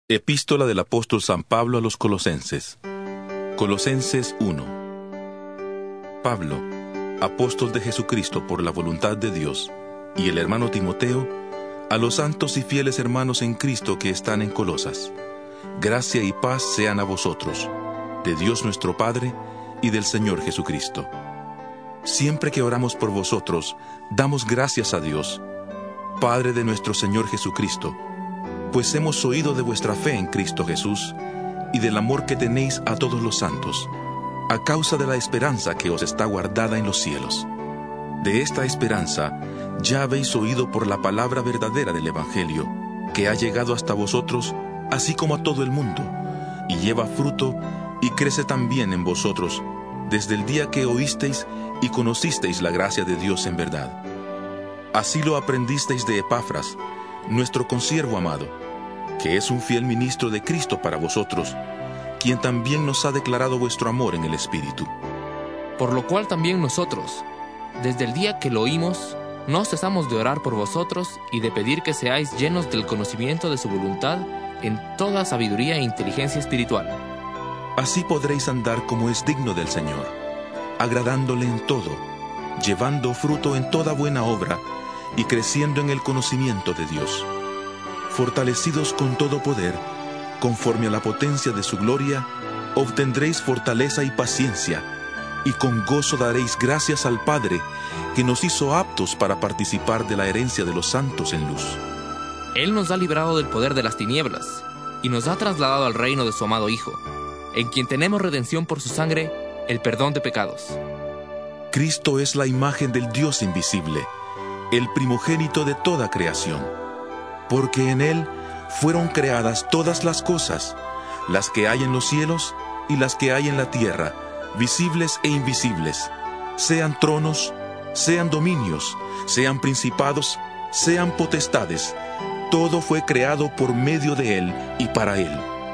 Epístola del apóstol San Pablo a los Colosenses. Colosenses 1. Pablo, apóstol de Jesucristo por la voluntad de Dios, y el hermano Timoteo, a los santos y fieles hermanos en Cristo que están en Colosas. Gracia y paz sean a vosotros, de Dios nuestro Padre y del Señor Jesucristo. Siempre que oramos por vosotros, damos gracias a Dios, Padre de nuestro Señor Jesucristo, pues hemos oído de vuestra fe en Cristo Jesús y del amor que tenéis a todos los santos, a causa de la esperanza que os está guardada en los cielos. De esta esperanza ya habéis oído por la palabra verdadera del Evangelio, que ha llegado hasta vosotros, así como a todo el mundo, y lleva fruto y crece también en vosotros, desde el día que oísteis y conocisteis la gracia de Dios en verdad. Así lo aprendisteis de Epafras, nuestro consiervo amado, que es un fiel ministro de Cristo para vosotros, quien también nos ha declarado vuestro amor en el Espíritu. Por lo cual también nosotros, desde el día que lo oímos, no cesamos de orar por vosotros y de pedir que seáis llenos del conocimiento de su voluntad en toda sabiduría e inteligencia espiritual. Así podréis andar como es digno del Señor, agradándole en todo, llevando fruto en toda buena obra y creciendo en el conocimiento de Dios, fortalecidos con todo poder, conforme a la potencia de su gloria, obtendréis fortaleza y paciencia, y con gozo daréis gracias al Padre, que nos hizo aptos para participar de la herencia de los santos en luz. Él nos ha librado del poder de las tinieblas, y nos ha trasladado al reino de su amado Hijo, en quien tenemos redención por su sangre, el perdón de pecados. Cristo es la imagen del Dios invisible, el primogénito de toda creación, porque en Él fueron creadas todas las cosas, las que hay en los cielos y las que hay en la tierra, visibles e invisibles, sean tronos, sean dominios, sean principados, sean potestades, todo fue creado por medio de Él y para Él.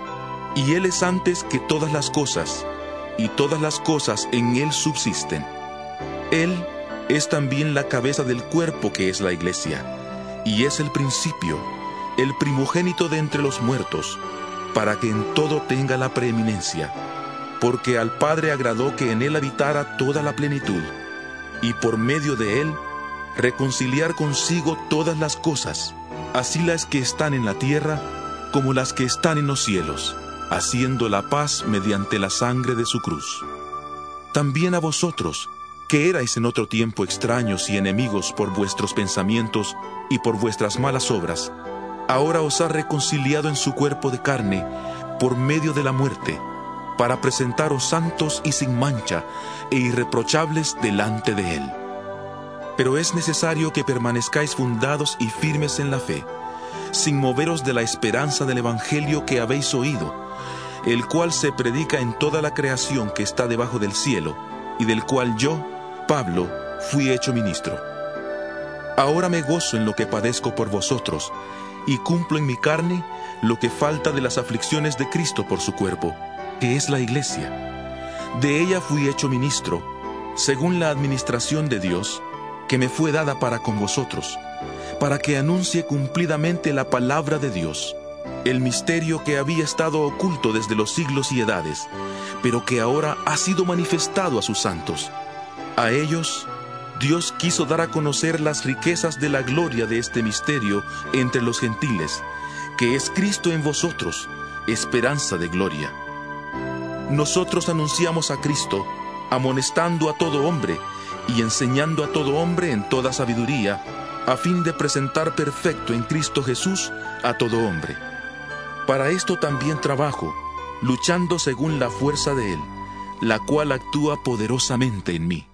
Y Él es antes que todas las cosas, y todas las cosas en Él subsisten. Él es también la cabeza del cuerpo que es la Iglesia, y es el principio, el primogénito de entre los muertos, para que en todo tenga la preeminencia, porque al Padre agradó que en Él habitara toda la plenitud, y por medio de Él reconciliar consigo todas las cosas, así las que están en la tierra como las que están en los cielos, haciendo la paz mediante la sangre de su cruz. También a vosotros, que erais en otro tiempo extraños y enemigos por vuestros pensamientos y por vuestras malas obras, ahora os ha reconciliado en su cuerpo de carne por medio de la muerte, para presentaros santos y sin mancha e irreprochables delante de Él. Pero es necesario que permanezcáis fundados y firmes en la fe, sin moveros de la esperanza del Evangelio que habéis oído, el cual se predica en toda la creación que está debajo del cielo, y del cual yo, Pablo, fui hecho ministro. Ahora me gozo en lo que padezco por vosotros, y cumplo en mi carne lo que falta de las aflicciones de Cristo por su cuerpo, que es la Iglesia. De ella fui hecho ministro, según la administración de Dios, que me fue dada para con vosotros, para que anuncie cumplidamente la palabra de Dios, el misterio que había estado oculto desde los siglos y edades, pero que ahora ha sido manifestado a sus santos. A ellos, Dios quiso dar a conocer las riquezas de la gloria de este misterio entre los gentiles, que es Cristo en vosotros, esperanza de gloria. Nosotros anunciamos a Cristo, amonestando a todo hombre y enseñando a todo hombre en toda sabiduría, a fin de presentar perfecto en Cristo Jesús a todo hombre. Para esto también trabajo, luchando según la fuerza de Él, la cual actúa poderosamente en mí.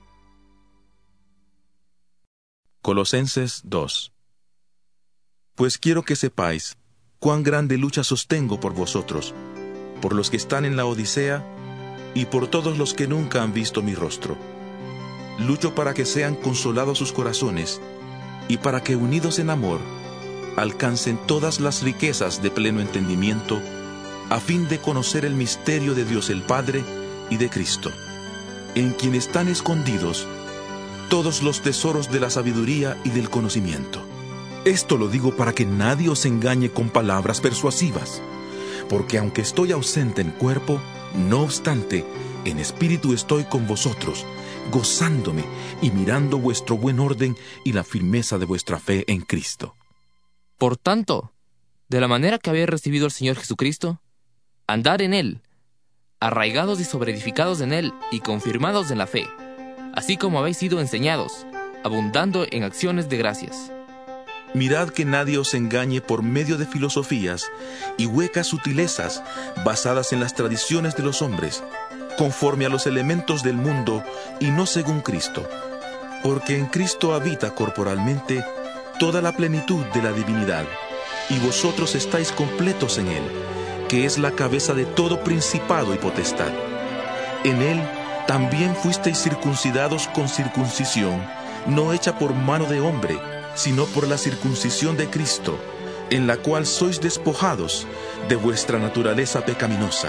Colosenses 2. Pues quiero que sepáis cuán grande lucha sostengo por vosotros, por los que están en la Odisea y por todos los que nunca han visto mi rostro. Lucho para que sean consolados sus corazones y para que, unidos en amor, alcancen todas las riquezas de pleno entendimiento, a fin de conocer el misterio de Dios el Padre y de Cristo, en quien están escondidos todos los tesoros de la sabiduría y del conocimiento. Esto lo digo para que nadie os engañe con palabras persuasivas, porque aunque estoy ausente en cuerpo, no obstante, en espíritu estoy con vosotros, gozándome y mirando vuestro buen orden y la firmeza de vuestra fe en Cristo. Por tanto, de la manera que habéis recibido al Señor Jesucristo, andad en Él, arraigados y sobreedificados en Él y confirmados en la fe, así como habéis sido enseñados, abundando en acciones de gracias. Mirad que nadie os engañe por medio de filosofías y huecas sutilezas basadas en las tradiciones de los hombres, conforme a los elementos del mundo y no según Cristo. Porque en Cristo habita corporalmente toda la plenitud de la divinidad, y vosotros estáis completos en Él, que es la cabeza de todo principado y potestad. En Él también fuisteis circuncidados con circuncisión, no hecha por mano de hombre, sino por la circuncisión de Cristo, en la cual sois despojados de vuestra naturaleza pecaminosa.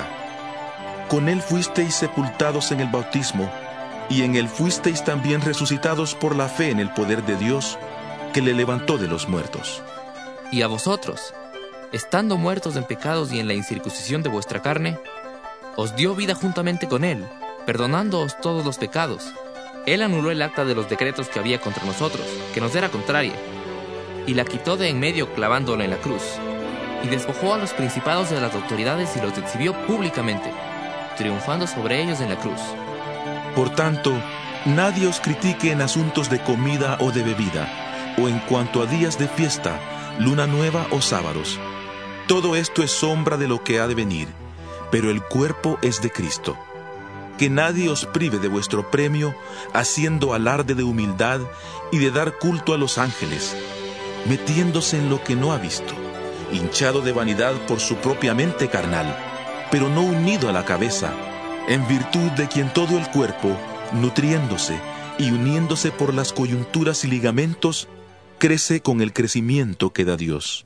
Con Él fuisteis sepultados en el bautismo, y en Él fuisteis también resucitados por la fe en el poder de Dios, que le levantó de los muertos. Y a vosotros, estando muertos en pecados y en la incircuncisión de vuestra carne, os dio vida juntamente con Él, perdonándoos todos los pecados. Él anuló el acta de los decretos que había contra nosotros, que nos era contraria, y la quitó de en medio clavándola en la cruz, y despojó a los principados de las autoridades y los exhibió públicamente, triunfando sobre ellos en la cruz. Por tanto, nadie os critique en asuntos de comida o de bebida, o en cuanto a días de fiesta, luna nueva o sábados. Todo esto es sombra de lo que ha de venir, pero el cuerpo es de Cristo. Que nadie os prive de vuestro premio, haciendo alarde de humildad y de dar culto a los ángeles, metiéndose en lo que no ha visto, hinchado de vanidad por su propia mente carnal, pero no unido a la cabeza, en virtud de quien todo el cuerpo, nutriéndose y uniéndose por las coyunturas y ligamentos, crece con el crecimiento que da Dios.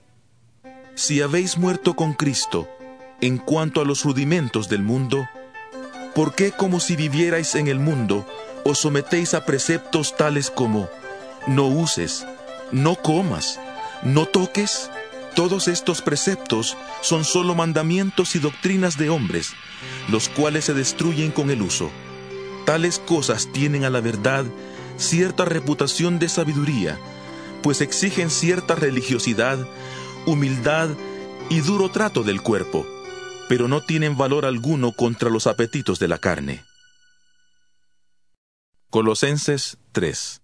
Si habéis muerto con Cristo, en cuanto a los rudimentos del mundo, ¿por qué, como si vivierais en el mundo, os sometéis a preceptos tales como no uses, no comas, no toques? Todos estos preceptos son solo mandamientos y doctrinas de hombres, los cuales se destruyen con el uso. Tales cosas tienen a la verdad cierta reputación de sabiduría, pues exigen cierta religiosidad, humildad y duro trato del cuerpo, pero no tienen valor alguno contra los apetitos de la carne. Colosenses 3.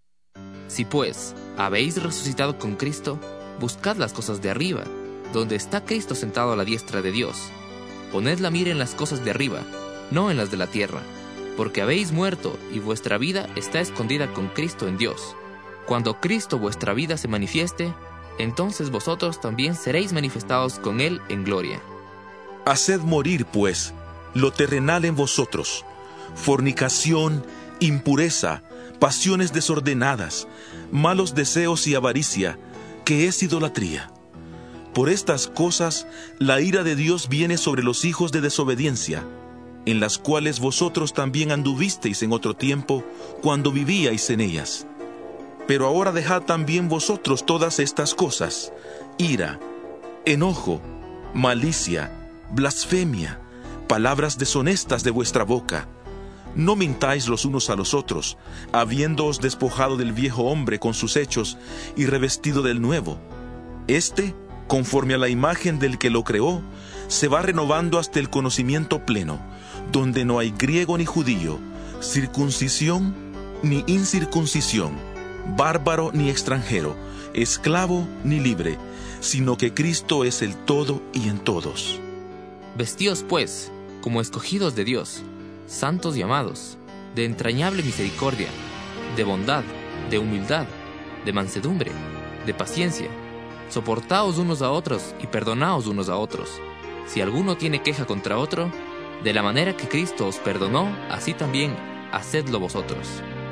Si pues habéis resucitado con Cristo, buscad las cosas de arriba, donde está Cristo sentado a la diestra de Dios. Poned la mira en las cosas de arriba, no en las de la tierra, porque habéis muerto y vuestra vida está escondida con Cristo en Dios. Cuando Cristo vuestra vida se manifieste, entonces vosotros también seréis manifestados con Él en gloria. Haced morir, pues, lo terrenal en vosotros: fornicación, impureza, pasiones desordenadas, malos deseos y avaricia, que es idolatría. Por estas cosas la ira de Dios viene sobre los hijos de desobediencia, en las cuales vosotros también anduvisteis en otro tiempo, cuando vivíais en ellas. Pero ahora dejad también vosotros todas estas cosas: ira, enojo, malicia, blasfemia, palabras deshonestas de vuestra boca. No mintáis los unos a los otros, habiéndoos despojado del viejo hombre con sus hechos y revestido del nuevo. Este, conforme a la imagen del que lo creó, se va renovando hasta el conocimiento pleno, donde no hay griego ni judío, circuncisión ni incircuncisión, bárbaro ni extranjero, esclavo ni libre, sino que Cristo es el todo y en todos. Vestíos, pues, como escogidos de Dios, santos y amados, de entrañable misericordia, de bondad, de humildad, de mansedumbre, de paciencia. Soportaos unos a otros y perdonaos unos a otros. Si alguno tiene queja contra otro, de la manera que Cristo os perdonó, así también hacedlo vosotros.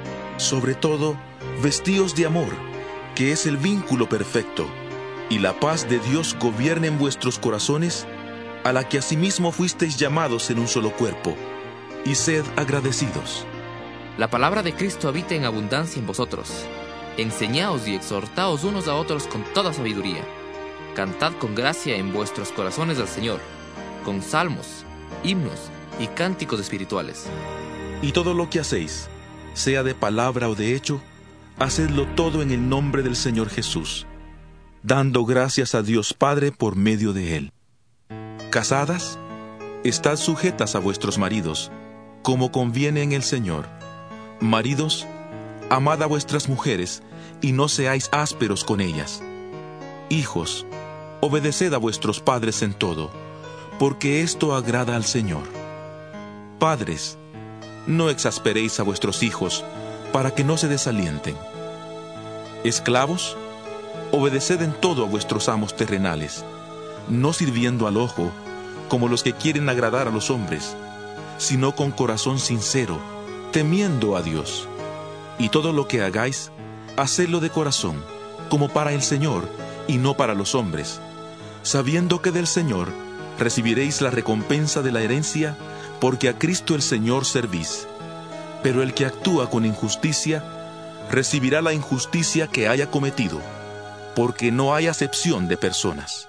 Sobre todo, vestíos de amor, que es el vínculo perfecto, y la paz de Dios gobierne en vuestros corazones, a la que asimismo fuisteis llamados en un solo cuerpo, y sed agradecidos. La palabra de Cristo habita en abundancia en vosotros. Enseñaos y exhortaos unos a otros con toda sabiduría. cantad con gracia en vuestros corazones al Señor, con salmos, himnos y cánticos espirituales. Y todo lo que hacéis, sea de palabra o de hecho, hacedlo todo en el nombre del Señor Jesús, dando gracias a Dios Padre por medio de Él. Casadas, estad sujetas a vuestros maridos, como conviene en el Señor. Maridos, amad a vuestras mujeres, y no seáis ásperos con ellas. Hijos, obedeced a vuestros padres en todo, porque esto agrada al Señor. Padres, no exasperéis a vuestros hijos, para que no se desalienten. Esclavos, obedeced en todo a vuestros amos terrenales, no sirviendo al ojo, como los que quieren agradar a los hombres, sino con corazón sincero, temiendo a Dios. Y todo lo que hagáis, hacedlo de corazón, como para el Señor, y no para los hombres, sabiendo que del Señor recibiréis la recompensa de la herencia, porque a Cristo el Señor servís. Pero el que actúa con injusticia, recibirá la injusticia que haya cometido, porque no hay acepción de personas.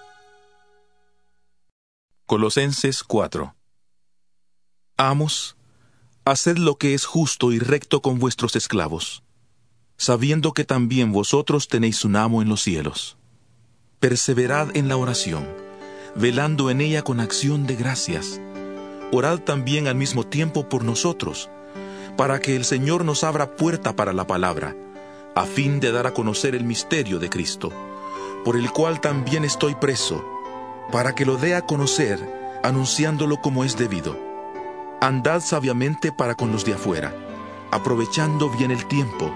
Colosenses 4. Amos, haced lo que es justo y recto con vuestros esclavos, sabiendo que también vosotros tenéis un amo en los cielos. Perseverad en la oración, velando en ella con acción de gracias. Orad también al mismo tiempo por nosotros, para que el Señor nos abra puerta para la palabra, a fin de dar a conocer el misterio de Cristo, por el cual también estoy preso, para que lo dé a conocer, anunciándolo como es debido. Andad sabiamente para con los de afuera, aprovechando bien el tiempo.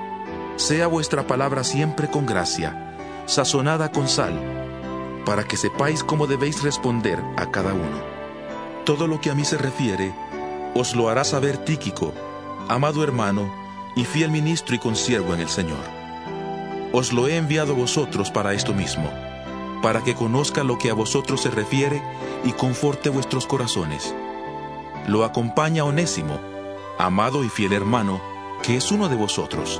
Sea vuestra palabra siempre con gracia, sazonada con sal, para que sepáis cómo debéis responder a cada uno. Todo lo que a mí se refiere, os lo hará saber Tíquico, amado hermano y fiel ministro y consiervo en el Señor. Os lo he enviado a vosotros para esto mismo, para que conozca lo que a vosotros se refiere y conforte vuestros corazones. Lo acompaña Onésimo, amado y fiel hermano, que es uno de vosotros.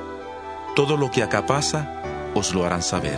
Todo lo que acá pasa, os lo harán saber.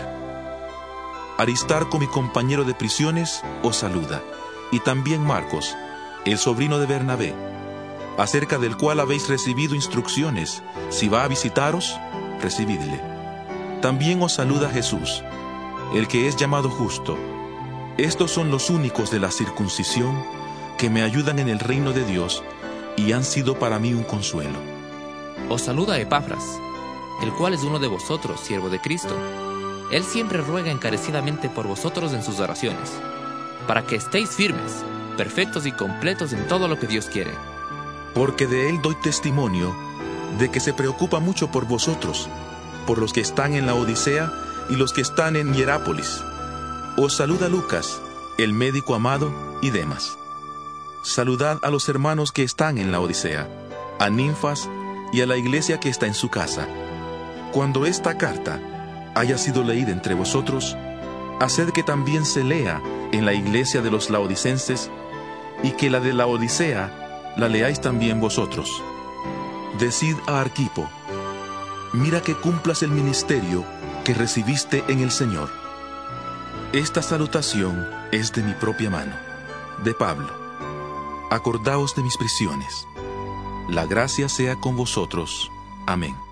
Aristarco, mi compañero de prisiones, os saluda, y también Marcos, el sobrino de Bernabé, acerca del cual habéis recibido instrucciones. Si va a visitaros, recibidle. También os saluda Jesús, el que es llamado Justo. Estos son los únicos de la circuncisión que me ayudan en el reino de Dios y han sido para mí un consuelo. Os saluda Epafras, el cual es uno de vosotros, siervo de Cristo. Él siempre ruega encarecidamente por vosotros en sus oraciones, para que estéis firmes, perfectos y completos en todo lo que Dios quiere. Porque de él doy testimonio de que se preocupa mucho por vosotros, por los que están en la Odisea y los que están en Hierápolis. Os saluda Lucas, el médico amado, y Demas. Saludad a los hermanos que están en la Odisea, a Ninfas y a la iglesia que está en su casa. Cuando esta carta haya sido leída entre vosotros, haced que también se lea en la iglesia de los laodicenses, y que la de la Odisea la leáis también vosotros. Decid a Arquipo: mira que cumplas el ministerio que recibiste en el Señor. Esta salutación es de mi propia mano, de Pablo. Acordaos de mis prisiones. La gracia sea con vosotros. Amén.